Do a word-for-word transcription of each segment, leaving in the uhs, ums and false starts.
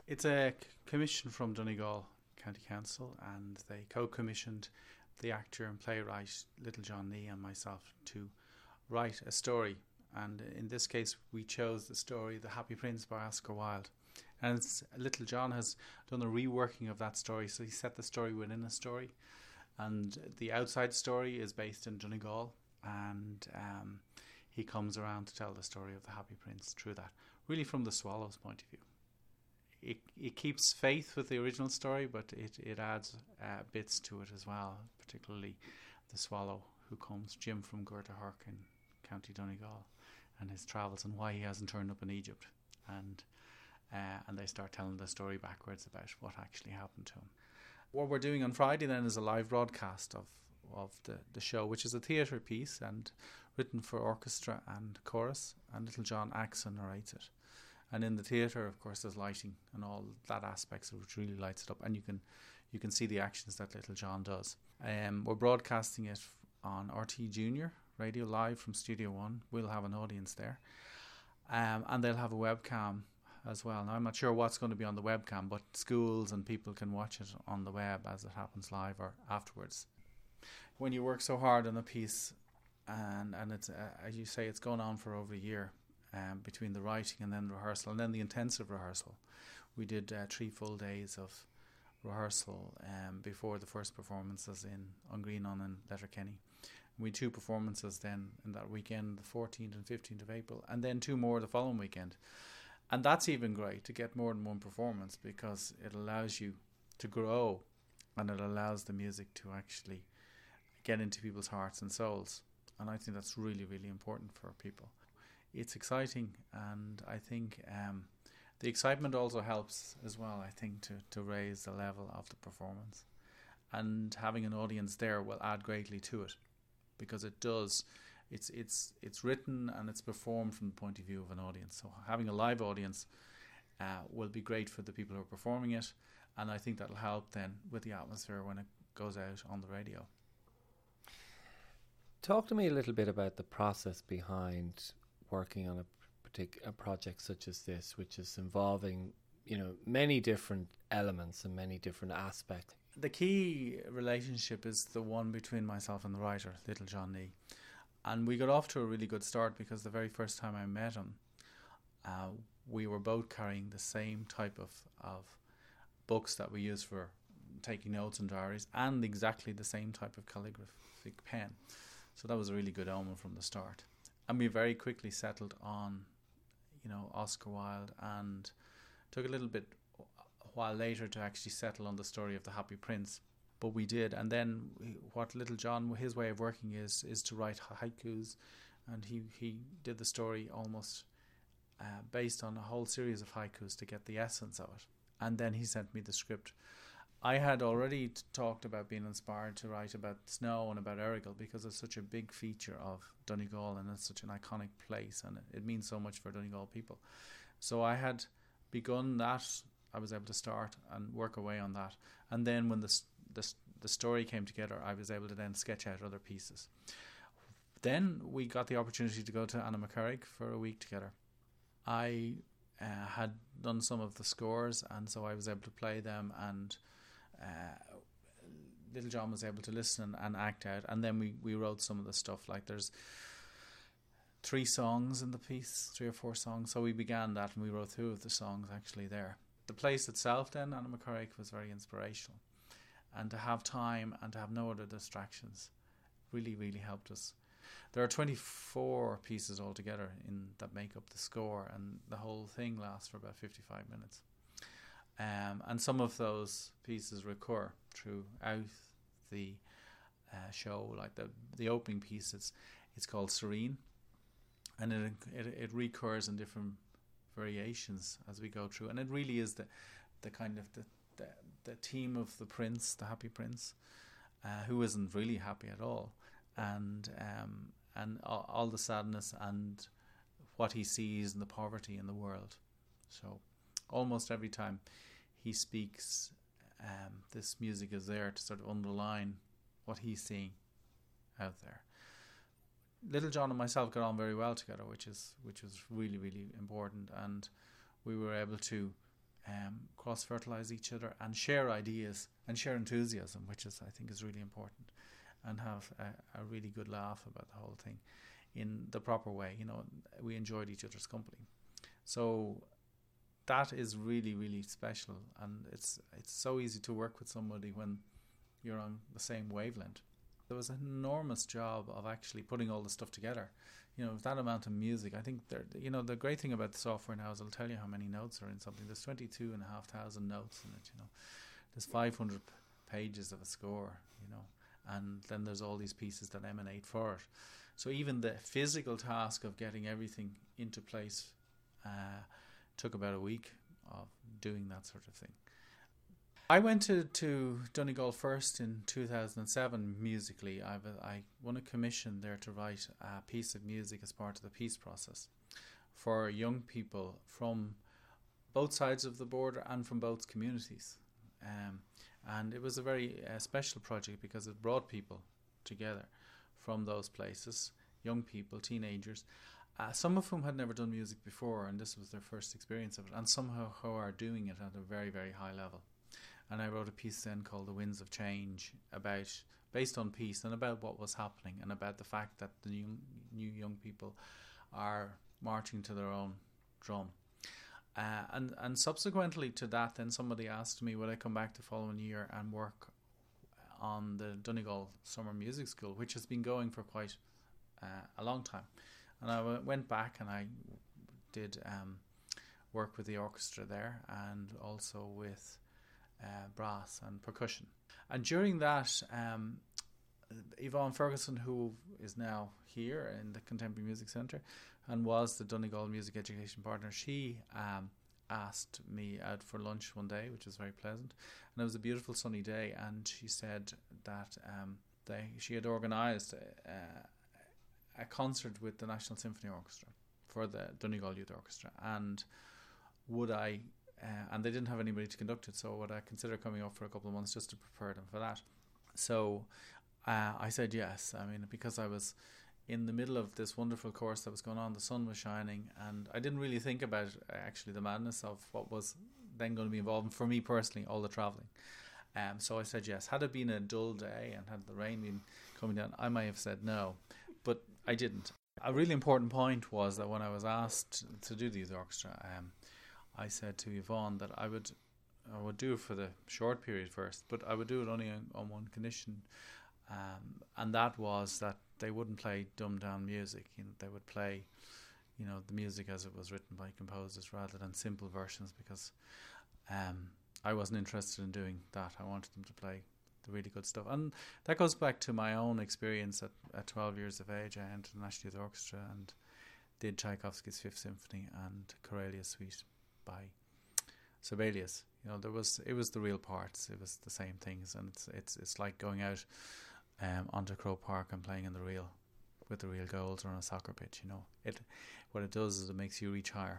It's a c- commission from Donegal County Council, and they co-commissioned the actor and playwright Little John Nee and myself to write a story. And in this case, we chose the story "The Happy Prince" by Oscar Wilde. And it's, Little John has done a reworking of that story, so he set the story within a story. And the outside story is based in Donegal, and um, he comes around to tell the story of the Happy Prince through that, really from the Swallow's point of view. It it keeps faith with the original story, but it, it adds uh, bits to it as well, particularly the Swallow who comes, Jim from Gurtahurk in County Donegal, and his travels and why he hasn't turned up in Egypt. And uh, and they start telling the story backwards about what actually happened to him. What we're doing on Friday then is a live broadcast of, of the, the show, which is a theatre piece and written for orchestra and chorus, and Little John acts and narrates it. And in the theatre, of course, there's lighting and all that aspects which really lights it up, and you can you can see the actions that Little John does. Um, we're broadcasting it on R T Junior Radio live from Studio One. We'll have an audience there, um, and they'll have a webcam as well. Now, I'm not sure what's going to be on the webcam, but schools and people can watch it on the web as it happens live or afterwards. When you work so hard on a piece, and and it's uh, as you say, it's gone on for over a year. Um, between the writing and then rehearsal and then the intensive rehearsal. We did uh, three full days of rehearsal um, before the first performances in Ungreenon and Letterkenny. We had two performances then in that weekend, the fourteenth and fifteenth of April, and then two more the following weekend. And that's even great to get more than one performance, because it allows you to grow and it allows the music to actually get into people's hearts and souls. And I think that's really, really important for people. It's exciting, and I think um, the excitement also helps as well, I think, to, to raise the level of the performance. And having an audience there will add greatly to it, because it does, it's it's it's written and it's performed from the point of view of an audience. So having a live audience uh, will be great for the people who are performing it, and I think that'll help then with the atmosphere when it goes out on the radio. Talk to me a little bit about the process behind working on a particular project such as this, which is involving, you know, many different elements and many different aspects. The key relationship is the one between myself and the writer, Little John Nee. And we got off to a really good start, because the very first time I met him, uh, we were both carrying the same type of, of books that we use for taking notes and diaries, and exactly the same type of calligraphic pen. So that was a really good omen from the start. And we very quickly settled on, you know, Oscar Wilde, and took a little bit a while later to actually settle on the story of the Happy Prince. But we did. And then we, what Little John, his way of working is is to write haikus. And he, he did the story almost uh, based on a whole series of haikus to get the essence of it. And then he sent me the script. I had already t- talked about being inspired to write about snow and about Errigal, because it's such a big feature of Donegal and it's such an iconic place, and it, it means so much for Donegal people. So I had begun that. I was able to start and work away on that, and then when the the, the story came together, I was able to then sketch out other pieces. Then we got the opportunity to go to Annaghmakerrig for a week together. I uh, had done some of the scores, and so I was able to play them, and Uh, Little John was able to listen and act out, and then we, we wrote some of the stuff. Like there's three songs in the piece, three or four songs, so we began that and we wrote two of the songs actually there. The place itself then, Annaghmakerrig, was very inspirational, and to have time and to have no other distractions really really helped us. There are twenty-four pieces altogether in that make up the score, and the whole thing lasts for about fifty-five minutes. Um, and some of those pieces recur throughout the uh, show. Like the the opening piece, it's it's called Serene, and it, it it recurs in different variations as we go through. And it really is the the kind of the the, the theme of the prince, the happy prince, uh, who isn't really happy at all, and um and all, all the sadness and what he sees in the poverty in the world. So almost every time he speaks, um, this music is there to sort of underline what he's seeing out there. Little John and myself got on very well together, which is which was really really important, and we were able to um, cross-fertilize each other and share ideas and share enthusiasm, which is I think is really important, and have a, a really good laugh about the whole thing in the proper way. You know, we enjoyed each other's company. So that is really, really special, and it's it's so easy to work with somebody when you're on the same wavelength. There was an enormous job of actually putting all the stuff together. You know, that amount of music, I think, there. You know, the great thing about the software now is it'll tell you how many notes are in something. There's twenty-two and a half thousand notes in it, you know. There's five hundred pages of a score, you know, and then there's all these pieces that emanate for it. So even the physical task of getting everything into place uh, took about a week of doing that sort of thing. I went to, to Donegal first in two thousand seven musically. I've, I won a commission there to write a piece of music as part of the peace process for young people from both sides of the border and from both communities. Um, and it was a very uh, special project because it brought people together from those places, young people, teenagers, uh, some of whom had never done music before, and this was their first experience of it, and somehow who are doing it at a very, very high level. And I wrote a piece then called The Winds of Change, about based on peace and about what was happening and about the fact that the new, new young people are marching to their own drum. Uh, and, and subsequently to that, then somebody asked me would I come back the following year and work on the Donegal Summer Music School, which has been going for quite uh, a long time. And I w- went back and I did um, work with the orchestra there and also with Uh, brass and percussion. And during that, um, Yvonne Ferguson, who is now here in the Contemporary Music Centre and was the Donegal Music Education Partner, she um, asked me out for lunch one day, which was very pleasant. And it was a beautiful sunny day, and she said that um, they she had organised a, a concert with the National Symphony Orchestra for the Donegal Youth Orchestra, and would I Uh, and they didn't have anybody to conduct it, so would I consider coming up for a couple of months just to prepare them for that? So uh, I said yes. I mean, because I was in the middle of this wonderful course that was going on, the sun was shining, and I didn't really think about uh, actually the madness of what was then going to be involved for me personally, all the travelling. Um, so I said yes. Had it been a dull day and had the rain been coming down, I might have said no, but I didn't. A really important point was that when I was asked to do the youth orchestra, um, I said to Yvonne that I would I would do it for the short period first, but I would do it only on, on one condition, um, and that was that they wouldn't play dumbed down music. You know, they would play, you know, the music as it was written by composers rather than simple versions, because um, I wasn't interested in doing that. I wanted them to play the really good stuff, and that goes back to my own experience at, at twelve years of age. I entered the National Youth Orchestra and did Tchaikovsky's Fifth Symphony and Corellia's Suite by Sibelius. You know, there was it was the real parts. It was the same things, and it's it's it's like going out um, onto Croke Park and playing in the real with the real goals or on a soccer pitch. You know, it what it does is it makes you reach higher.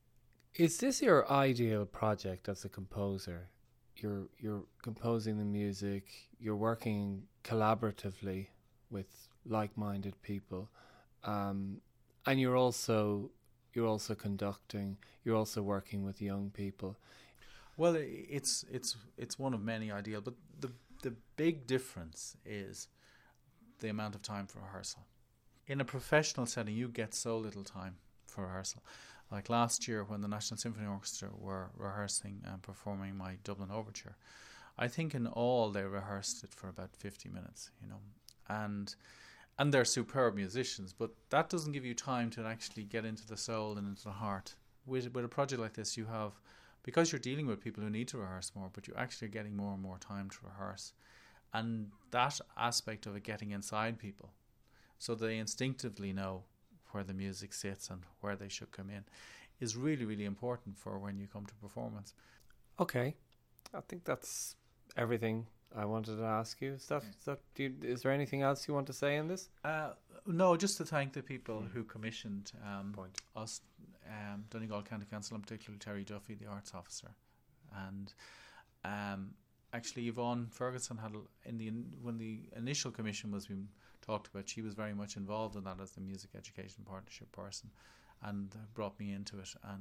Is this your ideal project as a composer? You're you're composing the music. You're working collaboratively with like-minded people, um, and you're also you're also conducting. You're also working with young people. Well, it's it's it's one of many ideal, but the the big difference is the amount of time for rehearsal. In a professional setting, you get so little time for rehearsal. Like last year, when the National Symphony Orchestra were rehearsing and performing my Dublin Overture, I think in all they rehearsed it for about fifty minutes. You know, and and they're superb musicians, but that doesn't give you time to actually get into the soul and into the heart. With with a project like this, you have, because you're dealing with people who need to rehearse more, but you're actually getting more and more time to rehearse. And that aspect of it getting inside people, so they instinctively know where the music sits and where they should come in, is really, really important for when you come to performance. Okay. I think that's everything I wanted to ask you. Is that, is that do you, is there anything else you want to say in this? Uh, no, just to thank the people mm. who commissioned um, Point. us, um, Donegal County Council, and particularly Terry Duffy, the arts officer. And um, actually Yvonne Ferguson had, in the when the initial commission was being talked about, she was very much involved in that as the music education partnership person, and brought me into it. And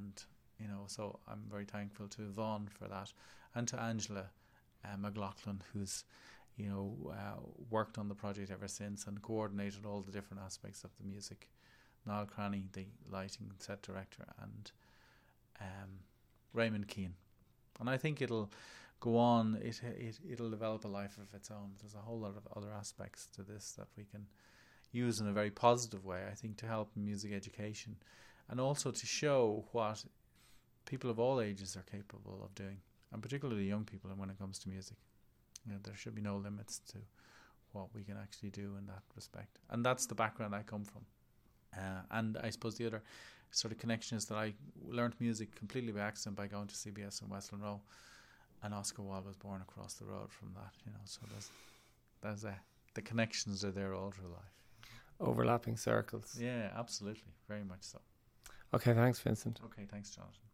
You know, so I'm very thankful to Vaughan for that, and to Angela uh, McLaughlin, who's, you know, uh, worked on the project ever since and coordinated all the different aspects of the music. Niall Cranny, the lighting set director, and um, Raymond Keane. And I think it'll go on, it, it, it'll develop a life of its own. There's a whole lot of other aspects to this that we can use in a very positive way, I think, to help music education, and also to show what people of all ages are capable of doing, and particularly young people when it comes to music. You know, there should be no limits to what we can actually do in that respect. And that's the background I come from. Uh, and I suppose the other sort of connection is that I learnt music completely by accident by going to C B S in Westland Row, and Oscar Wilde was born across the road from that, you know, so there's, there's a, the connections are there all through life. Overlapping circles. Yeah, absolutely. Very much so. Okay, thanks, Vincent. Okay, thanks, Jonathan.